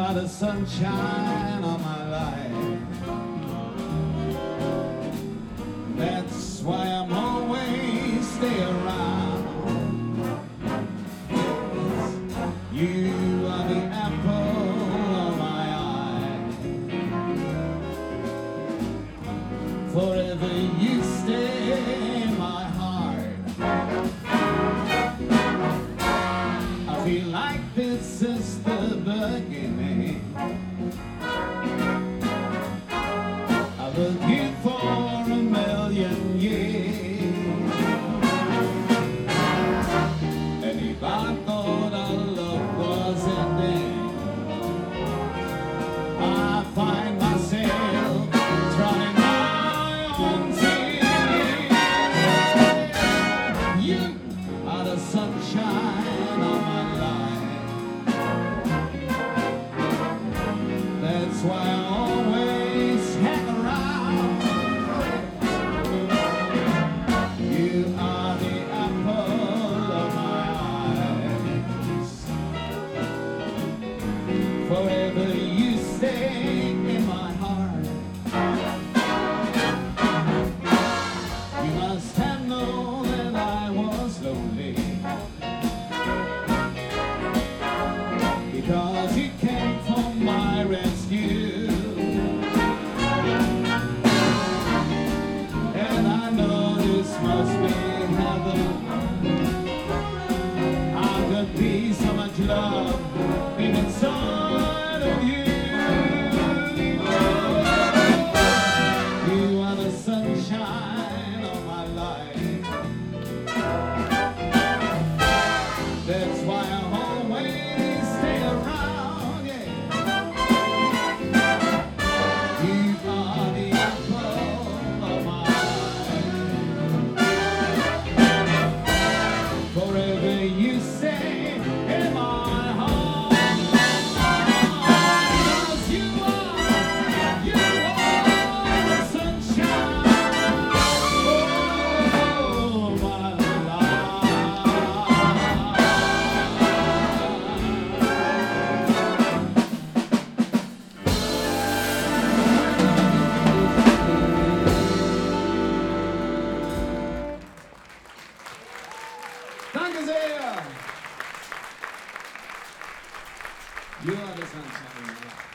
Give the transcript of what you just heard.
are the sunshine of my life. That's why I'm always stay around. You are the apple of my eye. Forever you stay in my heart. I feel like this is the beginning. I've looked here for a million years. And if I thought our love was ending, I find myself drowning my own tears. You are the sunshine of my life. That's why I always hang around. You are the apple of my eyes. Forever you stay in my heart. You must have known that I was lonely, because you came for my rescue. And I know this must be heaven. How could be so much love in inside of you? You are the sunshine of my life. That's why I always stay around, yeah. You are the apple of my eye. Forever you stay in my heart. 'Cause you are the sunshine of my life. Danke sehr. You are the sunshine.